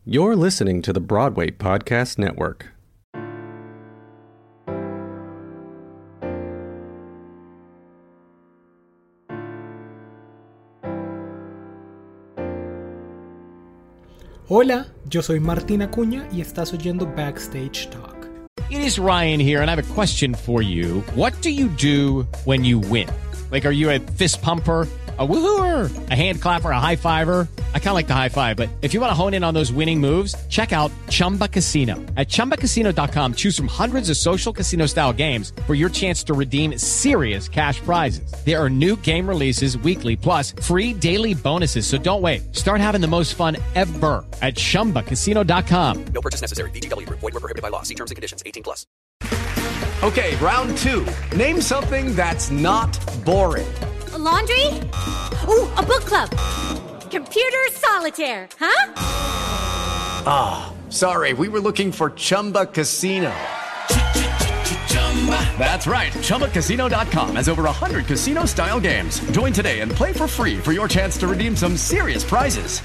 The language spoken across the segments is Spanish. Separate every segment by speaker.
Speaker 1: You're listening to the Broadway Podcast Network.
Speaker 2: Hola, yo soy Martín Acuña y estás oyendo Backstage Talk.
Speaker 3: It is Ryan here, and I have a question for you. What do you do when you win? Like, are you a fist pumper, a woohooer, a hand clapper, a high fiver? I kind of like the high five, but if you want to hone in on those winning moves, check out Chumba Casino. At ChumbaCasino.com, choose from hundreds of social casino-style games for your chance to redeem serious cash prizes. There are new game releases weekly, plus free daily bonuses. So don't wait. Start having the most fun ever at ChumbaCasino.com.
Speaker 4: No purchase necessary. VGW Group. Void where prohibited by law. See terms and conditions. 18+.
Speaker 5: Okay, round two. Name something that's not boring.
Speaker 6: A laundry? Ooh, a book club. Computer solitaire, huh?
Speaker 5: Ah, sorry, we were looking for Chumba Casino. That's right, ChumbaCasino.com has over 100 casino-style games. Join today and play for free for your chance to redeem some serious prizes.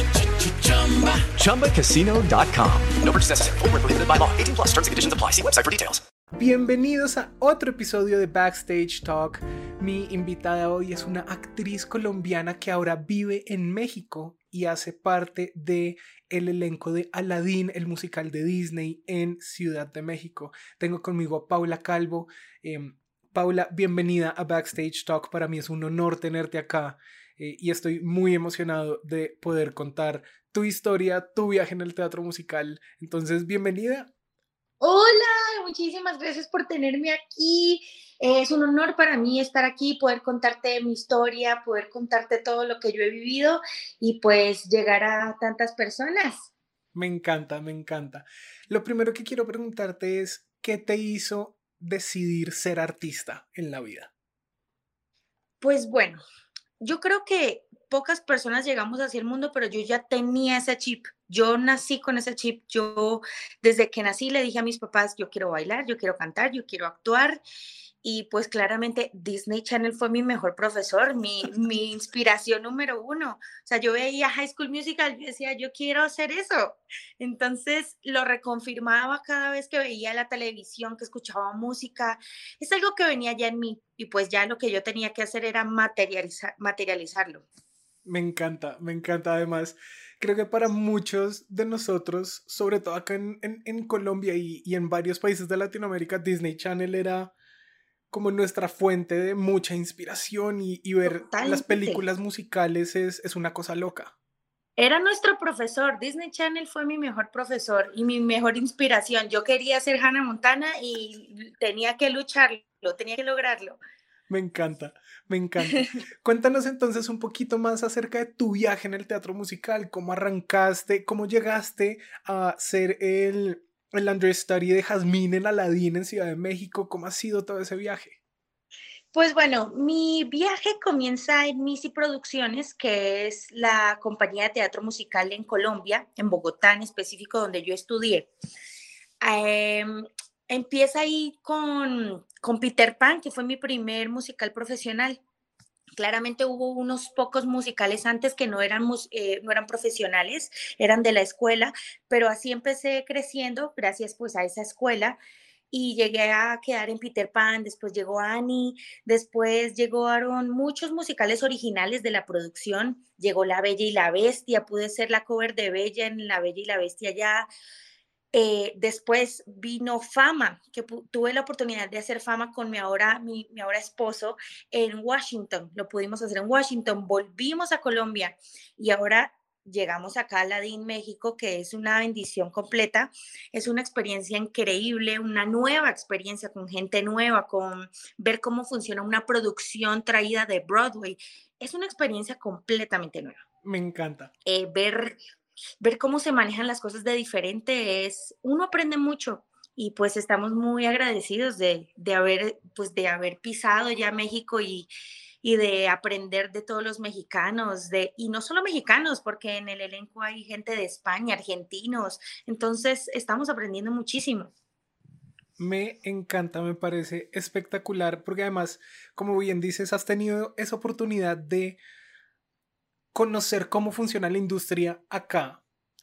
Speaker 5: ChumbaCasino.com.
Speaker 4: No purchase necessary. Void where prohibited by law. 18+. Terms and conditions apply. See website for details.
Speaker 2: Bienvenidos a otro episodio de Backstage Talk. Mi invitada hoy es una actriz colombiana que ahora vive en México y hace parte del elenco de Aladdin, el musical de Disney en Ciudad de México. Tengo conmigo a Paula Calvo. Paula, bienvenida a Backstage Talk. Para mí es un honor tenerte acá y estoy muy emocionado de poder contar tu historia, tu viaje en el teatro musical. Entonces, bienvenida.
Speaker 7: Hola, muchísimas gracias por tenerme aquí. Es un honor para mí estar aquí, poder contarte mi historia, poder contarte todo lo que yo he vivido y pues llegar a tantas personas.
Speaker 2: Me encanta, me encanta. Lo primero que quiero preguntarte es, ¿qué te hizo decidir ser artista en la vida?
Speaker 7: Pues bueno, yo creo que pocas personas llegamos hacia el mundo, pero yo ya tenía ese chip. Yo nací con ese chip. Yo desde que nací le dije a mis papás, yo quiero bailar, yo quiero cantar, yo quiero actuar. Y pues claramente Disney Channel fue mi mejor profesor, mi inspiración número uno. O sea, yo veía High School Musical y decía, yo quiero hacer eso. Entonces lo reconfirmaba cada vez que veía la televisión, que escuchaba música. Es algo que venía ya en mí y pues ya lo que yo tenía que hacer era materializarlo.
Speaker 2: Me encanta, me encanta. Además, creo que para muchos de nosotros, sobre todo acá en Colombia y en varios países de Latinoamérica, Disney Channel era como nuestra fuente de mucha inspiración y ver
Speaker 7: Totalmente.
Speaker 2: Las películas musicales es una cosa loca.
Speaker 7: Era nuestro profesor. Disney Channel fue mi mejor profesor y mi mejor inspiración. Yo quería ser Hannah Montana y tenía que lucharlo, tenía que lograrlo.
Speaker 2: Me encanta, me encanta. Cuéntanos entonces un poquito más acerca de tu viaje en el teatro musical, cómo arrancaste, cómo llegaste a ser el understudy de Jazmín en Aladdin en Ciudad de México, cómo ha sido todo ese viaje.
Speaker 7: Pues bueno, mi viaje comienza en Misi Producciones, que es la compañía de teatro musical en Colombia, en Bogotá en específico, donde yo estudié. Empieza ahí con Peter Pan, que fue mi primer musical profesional. Claramente hubo unos pocos musicales antes que no eran profesionales, eran de la escuela, pero así empecé creciendo gracias pues a esa escuela y llegué a quedar en Peter Pan, después llegó Annie, después llegaron muchos musicales originales de la producción, llegó La Bella y la Bestia, pude ser la cover de Bella en La Bella y la Bestia ya. Después vino Fama, que tuve la oportunidad de hacer Fama con mi ahora esposo en Washington. Lo pudimos hacer en Washington, volvimos a Colombia y ahora llegamos acá a Aladdin, México, que es una bendición completa. Es una experiencia increíble, una nueva experiencia con gente nueva, con ver cómo funciona una producción traída de Broadway. Es una experiencia completamente nueva.
Speaker 2: Me encanta.
Speaker 7: Ver cómo se manejan las cosas de diferente uno aprende mucho y pues estamos muy agradecidos de haber pisado ya México y de aprender de todos los mexicanos, y no solo mexicanos, porque en el elenco hay gente de España, argentinos, entonces estamos aprendiendo muchísimo.
Speaker 2: Me encanta, me parece espectacular, porque además, como bien dices, has tenido esa oportunidad de conocer cómo funciona la industria acá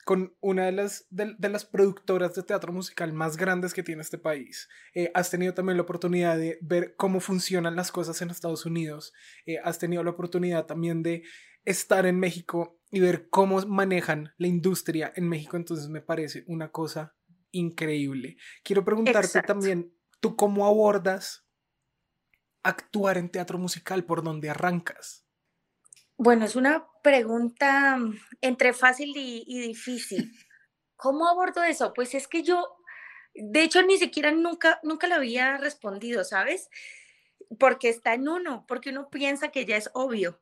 Speaker 2: con una de las productoras de teatro musical más grandes que tiene este país. Has tenido también la oportunidad de ver cómo funcionan las cosas en Estados Unidos. Has tenido la oportunidad también de estar en México y ver cómo manejan la industria en México. Entonces me parece una cosa increíble. Quiero preguntarte también, ¿tú cómo abordas actuar en teatro musical? ¿Por dónde arrancas?
Speaker 7: Bueno, es una pregunta entre fácil y difícil. ¿Cómo abordo eso? Pues es que yo, de hecho, ni siquiera nunca lo había respondido, ¿sabes? Porque está en uno, porque uno piensa que ya es obvio.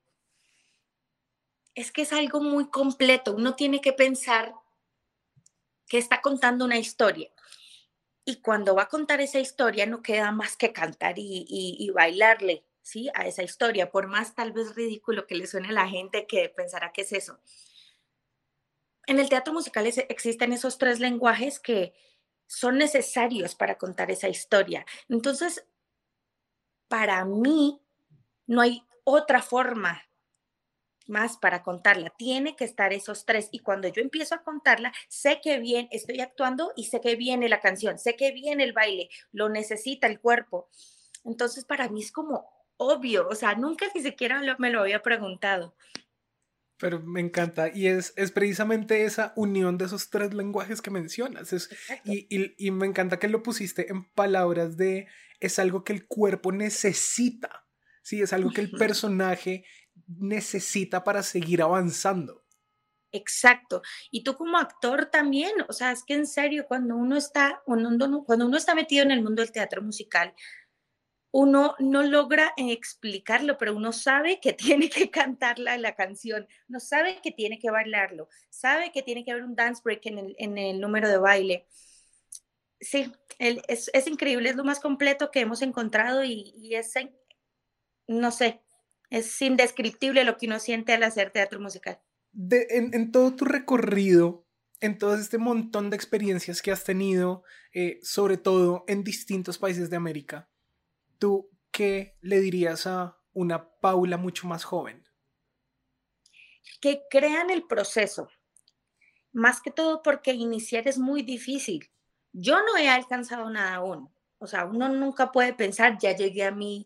Speaker 7: Es que es algo muy completo. Uno tiene que pensar que está contando una historia. Y cuando va a contar esa historia, no queda más que cantar y bailarle, ¿sí? A esa historia, por más tal vez ridículo que le suene a la gente que pensará que es eso. En el teatro musical existen esos 3 lenguajes que son necesarios para contar esa historia. Entonces, para mí, no hay otra forma más para contarla. Tiene que estar esos 3. Y cuando yo empiezo a contarla, sé que bien estoy actuando y sé que viene la canción, sé que viene el baile, lo necesita el cuerpo. Entonces, para mí es como obvio, o sea, nunca ni siquiera me lo había preguntado.
Speaker 2: Pero me encanta, y es precisamente esa unión de esos 3 lenguajes que mencionas. Y me encanta que lo pusiste en palabras de, es algo que el cuerpo necesita, ¿sí? Es algo que el personaje necesita para seguir avanzando.
Speaker 7: Exacto. Y tú como actor también, o sea, es que en serio, cuando uno está metido en el mundo del teatro musical, uno no logra explicarlo, pero uno sabe que tiene que cantar la canción, uno sabe que tiene que bailarlo, sabe que tiene que haber un dance break en el número de baile. Sí, es increíble, es lo más completo que hemos encontrado y es, no sé, es indescriptible lo que uno siente al hacer teatro musical.
Speaker 2: En todo tu recorrido, en todo este montón de experiencias que has tenido, sobre todo en distintos países de América, ¿tú qué le dirías a una Paula mucho más joven?
Speaker 7: Que crean el proceso, más que todo porque iniciar es muy difícil. Yo no he alcanzado nada aún. O sea, uno nunca puede pensar, ya llegué a mi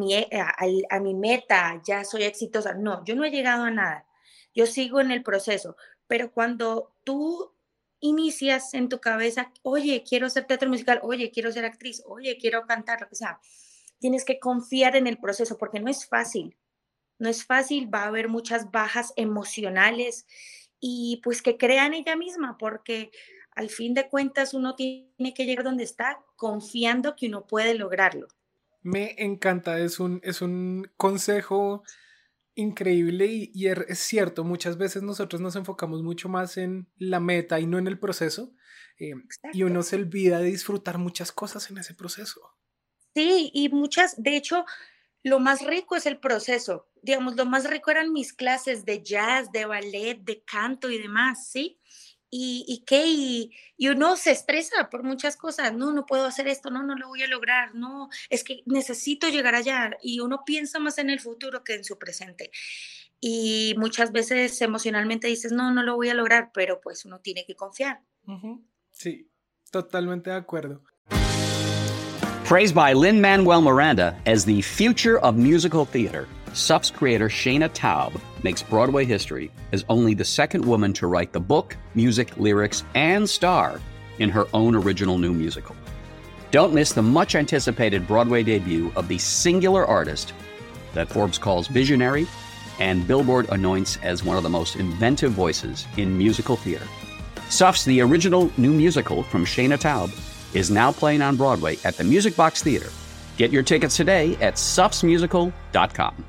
Speaker 7: meta, ya soy exitosa. No, yo no he llegado a nada. Yo sigo en el proceso. Pero cuando tú inicias en tu cabeza, oye, quiero hacer teatro musical, oye, quiero ser actriz, oye, quiero cantar, lo que sea, tienes que confiar en el proceso porque no es fácil. No es fácil, va a haber muchas bajas emocionales y pues que crea en ella misma porque al fin de cuentas uno tiene que llegar donde está confiando que uno puede lograrlo.
Speaker 2: Me encanta, es un consejo increíble y es cierto, muchas veces nosotros nos enfocamos mucho más en la meta y no en el proceso, y uno se olvida de disfrutar muchas cosas en ese proceso.
Speaker 7: Sí, y de hecho, lo más rico es el proceso. Digamos, lo más rico eran mis clases de jazz, de ballet, de canto y demás, ¿sí? Y uno se estresa por muchas cosas. No puedo hacer esto, no lo voy a lograr. No, es que necesito llegar allá. Y uno piensa más en el futuro que en su presente. Y muchas veces emocionalmente dices, no lo voy a lograr, pero pues uno tiene que confiar.
Speaker 2: Uh-huh. Sí, totalmente de acuerdo.
Speaker 8: Praised by Lin-Manuel Miranda as the future of musical theater, SUP's creator Shayna Taub makes Broadway history as only the second woman to write the book, music, lyrics, and star in her own original new musical. Don't miss the much-anticipated Broadway debut of the singular artist that Forbes calls visionary and Billboard anoints as one of the most inventive voices in musical theater. SUP's The Original New Musical from Shayna Taub is now playing on Broadway at the Music Box Theater. Get your tickets today at supsmusical.com.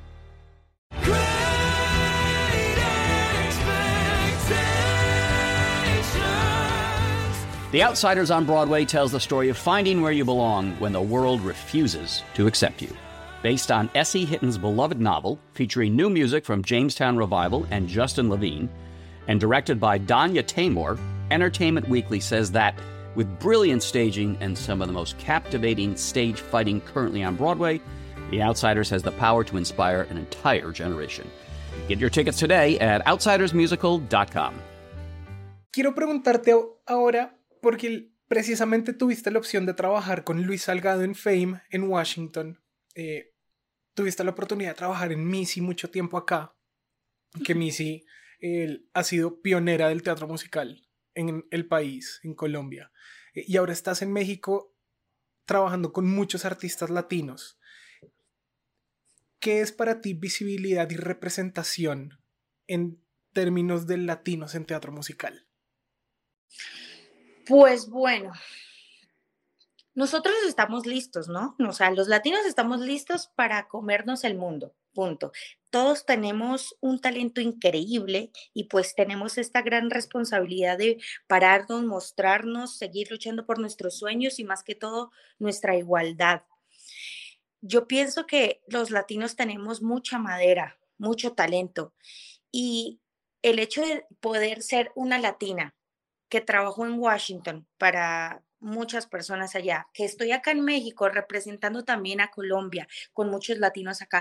Speaker 8: The Outsiders on Broadway tells the story of finding where you belong when the world refuses to accept you. Based on S.E. Hitton's beloved novel, featuring new music from Jamestown Revival and Justin Levine, and directed by Danya Taymor, Entertainment Weekly says that with brilliant staging and some of the most captivating stage fighting currently on Broadway, The Outsiders has the power to inspire an entire generation. Get your tickets today at outsidersmusical.com.
Speaker 2: Quiero preguntarte ahora, porque precisamente tuviste la opción de trabajar con Luis Salgado en Fame en Washington. Tuviste la oportunidad de trabajar en Missy mucho tiempo acá, que Missy ha sido pionera del teatro musical en el país, en Colombia. Y ahora estás en México trabajando con muchos artistas latinos. ¿Qué es para ti visibilidad y representación en términos de latinos en teatro musical?
Speaker 7: Pues bueno, nosotros estamos listos, ¿no? O sea, los latinos estamos listos para comernos el mundo, punto. Todos tenemos un talento increíble y pues tenemos esta gran responsabilidad de pararnos, mostrarnos, seguir luchando por nuestros sueños y más que todo nuestra igualdad. Yo pienso que los latinos tenemos mucha madera, mucho talento y el hecho de poder ser una latina que trabajó en Washington para muchas personas allá, que estoy acá en México representando también a Colombia con muchos latinos acá,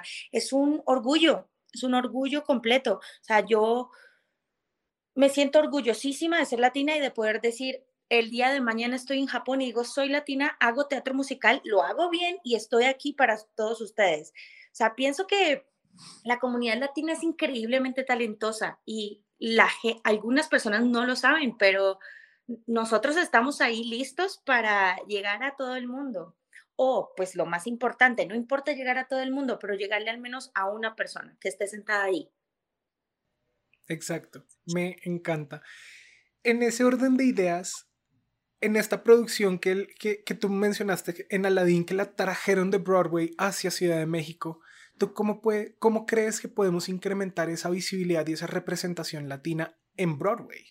Speaker 7: es un orgullo completo. O sea, yo me siento orgullosísima de ser latina y de poder decir, el día de mañana estoy en Japón y digo, soy latina, hago teatro musical, lo hago bien y estoy aquí para todos ustedes. O sea, pienso que la comunidad latina es increíblemente talentosa y algunas personas no lo saben, pero nosotros estamos ahí listos para llegar a todo el mundo. O, pues lo más importante, no importa llegar a todo el mundo, pero llegarle al menos a una persona que esté sentada ahí.
Speaker 2: Exacto, me encanta. En ese orden de ideas, en esta producción que tú mencionaste en Aladdin, que la trajeron de Broadway hacia Ciudad de México, ¿tú cómo crees que podemos incrementar esa visibilidad y esa representación latina en Broadway?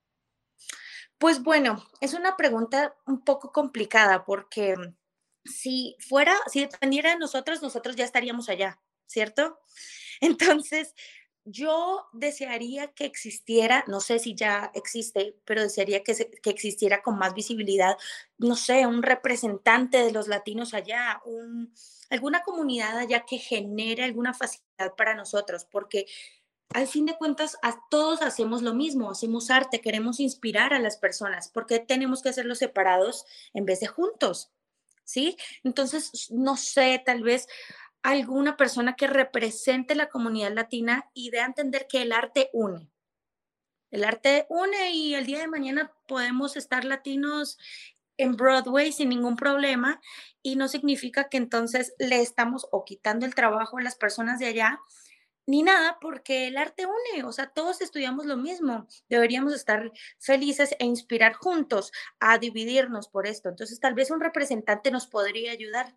Speaker 7: Pues bueno, es una pregunta un poco complicada porque si dependiera de nosotros, nosotros ya estaríamos allá, ¿cierto? Entonces, yo desearía que existiera, no sé si ya existe, pero desearía que existiera con más visibilidad, no sé, un representante de los latinos allá, alguna comunidad allá que genere alguna facilidad para nosotros, porque al fin de cuentas todos hacemos lo mismo, hacemos arte, queremos inspirar a las personas, ¿por qué tenemos que hacerlo separados en vez de juntos? ¿Sí? Entonces, no sé, tal vez alguna persona que represente la comunidad latina y dé a entender que el arte une. El arte une y el día de mañana podemos estar latinos en Broadway sin ningún problema y no significa que entonces le estamos o quitando el trabajo a las personas de allá ni nada, porque el arte une, o sea, todos estudiamos lo mismo, deberíamos estar felices e inspirar juntos a dividirnos por esto. Entonces, tal vez un representante nos podría ayudar.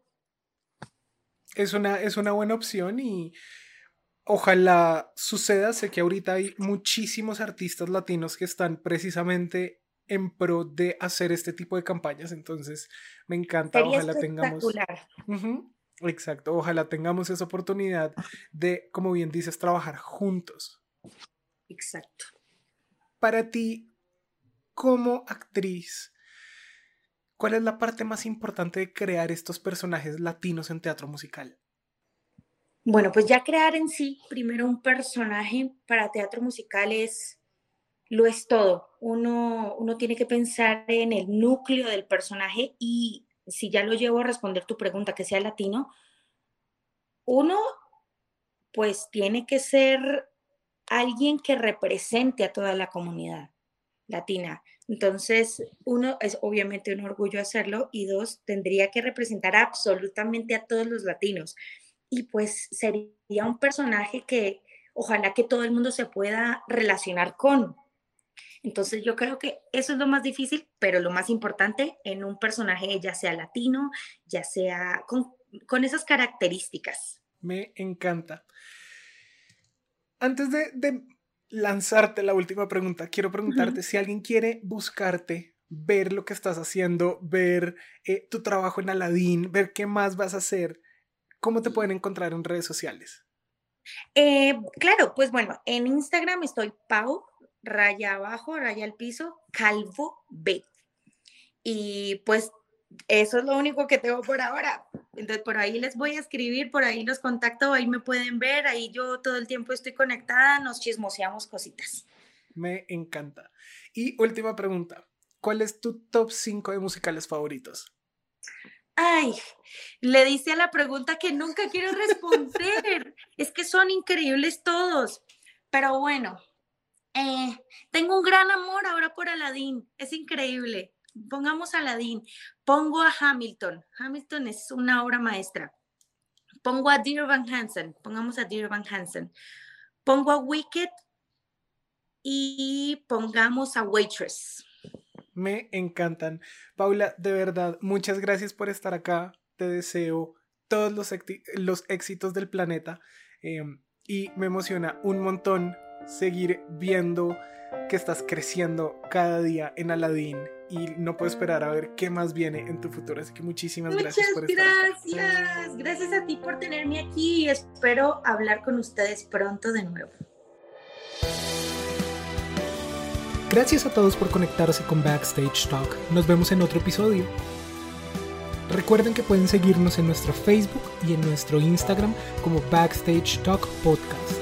Speaker 2: Es una buena opción y ojalá suceda. Sé que ahorita hay muchísimos artistas latinos que están precisamente en pro de hacer este tipo de campañas, entonces me encanta,
Speaker 7: Sería
Speaker 2: ojalá tengamos...
Speaker 7: espectacular.
Speaker 2: Ujú, exacto, ojalá tengamos esa oportunidad de, como bien dices, trabajar juntos.
Speaker 7: Exacto.
Speaker 2: Para ti, como actriz, ¿cuál es la parte más importante de crear estos personajes latinos en teatro musical?
Speaker 7: Bueno, pues ya crear en sí, primero un personaje para teatro musical lo es todo. Uno tiene que pensar en el núcleo del personaje y si ya lo llevo a responder tu pregunta, que sea latino, uno pues tiene que ser alguien que represente a toda la comunidad latina. Entonces, uno, es obviamente un orgullo hacerlo y dos, tendría que representar absolutamente a todos los latinos. Y pues sería un personaje que ojalá que todo el mundo se pueda relacionar con. Entonces yo creo que eso es lo más difícil, pero lo más importante en un personaje, ya sea latino, ya sea con esas características.
Speaker 2: Me encanta. Antes de lanzarte la última pregunta, quiero preguntarte
Speaker 7: Uh-huh.
Speaker 2: si alguien quiere buscarte, ver lo que estás haciendo, ver tu trabajo en Aladdin, ver qué más vas a hacer, ¿cómo te pueden encontrar en redes sociales?
Speaker 7: Claro, pues bueno, en Instagram estoy Pau, raya abajo, raya al piso, Calvo B. Y pues eso es lo único que tengo por ahora. Entonces por ahí les voy a escribir, por ahí los contacto, ahí me pueden ver, ahí yo todo el tiempo estoy conectada, nos chismoseamos cositas.
Speaker 2: Me encanta. Y última pregunta. ¿Cuál es tu top 5 de musicales favoritos?
Speaker 7: Ay, le dice a la pregunta que nunca quiero responder. Es que son increíbles todos. Pero bueno, tengo un gran amor ahora por Aladdin. Es increíble. Pongamos Aladdin. Pongo a Hamilton. Hamilton es una obra maestra. Pongo a Dear Evan Hansen. Pongamos a Dear Evan Hansen. Pongo a Wicked y pongamos a Waitress.
Speaker 2: Me encantan. Paula, de verdad, muchas gracias por estar acá. Te deseo todos los éxitos del planeta y me emociona un montón seguir viendo que estás creciendo cada día en Aladdin y no puedo esperar a ver qué más viene en tu futuro. Así que muchísimas gracias por estar acá.
Speaker 7: Gracias a ti por tenerme aquí y espero hablar con ustedes pronto de nuevo.
Speaker 2: Gracias a todos por conectarse con Backstage Talk. Nos vemos en otro episodio. Recuerden que pueden seguirnos en nuestro Facebook y en nuestro Instagram como Backstage Talk Podcast.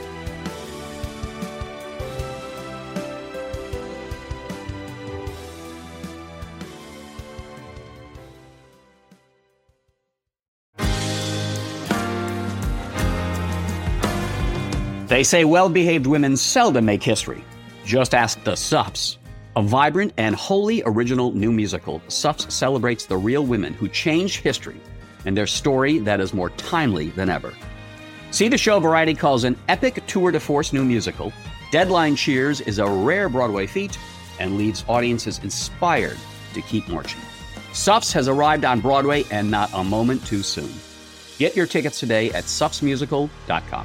Speaker 8: They say well-behaved women seldom make history. Just ask the Sups. A vibrant and wholly original new musical, Sups celebrates the real women who changed history and their story that is more timely than ever. See the show Variety calls an epic tour de force new musical. Deadline cheers is a rare Broadway feat and leaves audiences inspired to keep marching. Sups has arrived on Broadway and not a moment too soon. Get your tickets today at supsmusical.com.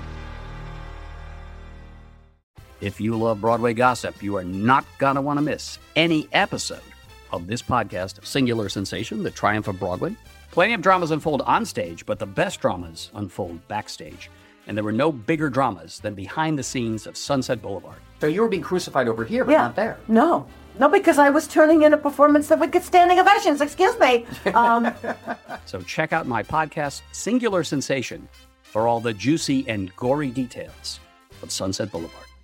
Speaker 8: If you love Broadway gossip, you are not going to want to miss any episode of this podcast, Singular Sensation, The Triumph of Broadway. Plenty of dramas unfold on stage, but the best dramas unfold backstage. And there were no bigger dramas than behind the scenes of Sunset Boulevard. So you were being crucified over here, but not there.
Speaker 9: No, because I was turning in a performance that would get standing ovations. Excuse me.
Speaker 8: So check out my podcast, Singular Sensation, for all the juicy and gory details of Sunset Boulevard.